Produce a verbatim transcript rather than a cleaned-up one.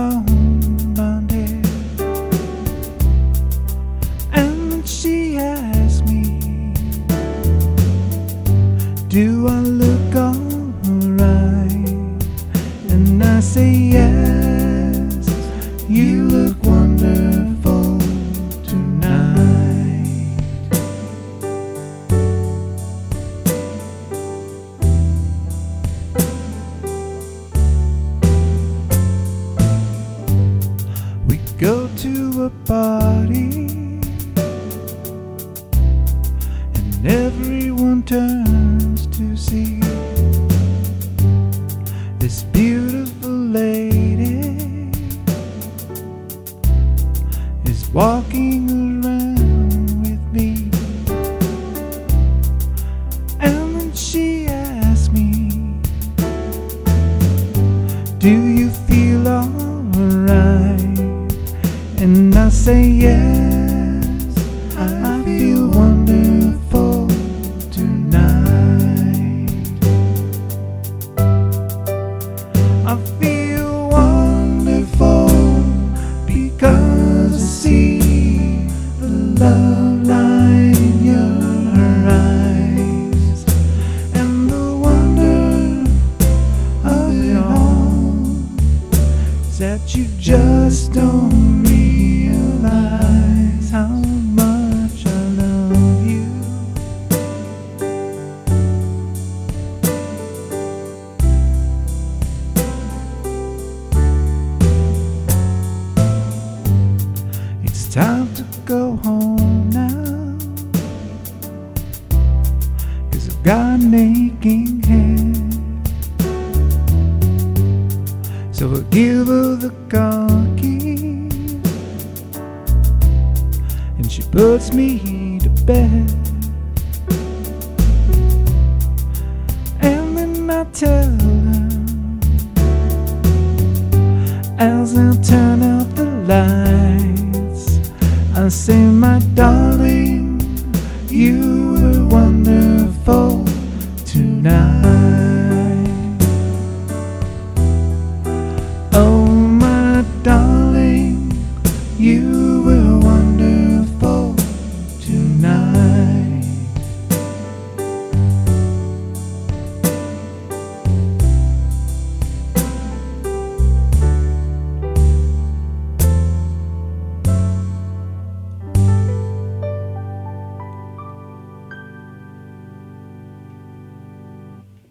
long blonde hair. And she asked me, do I look alright? And I say yes, you look wonderful tonight. We go to a party and everyone turns to see this beautiful lady is walking around with me. And then she asked me, do you feel alright? And I say yes, I feel wonderful tonight. I feel wonderful because I see the love light in your eyes, and the wonder of it all is that you just don't realize how much I love you. It's time to go home now, 'cause I've got an aching head. So I give her the car keys and she puts me to bed. And then I tell her, as I turn out the lights, I say, my darling, you were wonderful tonight.